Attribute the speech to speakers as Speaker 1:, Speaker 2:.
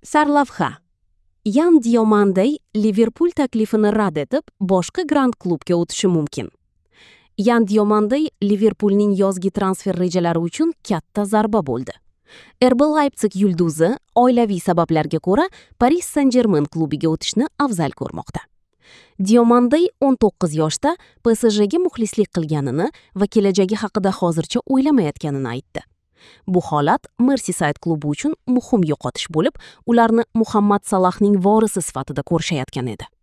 Speaker 1: Sarlavha. Yan Diomandey Liverpool taklifini rad etib, boshqa grand klubga o'tishi mumkin. Yan Diomandey Liverpoolning yozgi transfer rejalari uchun katta zarba bo'ldi. RB Leipzig yulduzi oilaviy sabablarga ko'ra Paris Saint-Germain klubiga o'tishni afzal ko'rmoqda. Diomandey 19 yoshda PSJga muxlislik qilganini va kelajagi haqida hozircha o'ylamayotganini aytdi. Bu holat Merseyside klubi uchun muhim yo'qotish bo'lib, ularni Muhammad Salahning vorisi sifatida ko'rishayotgan edi.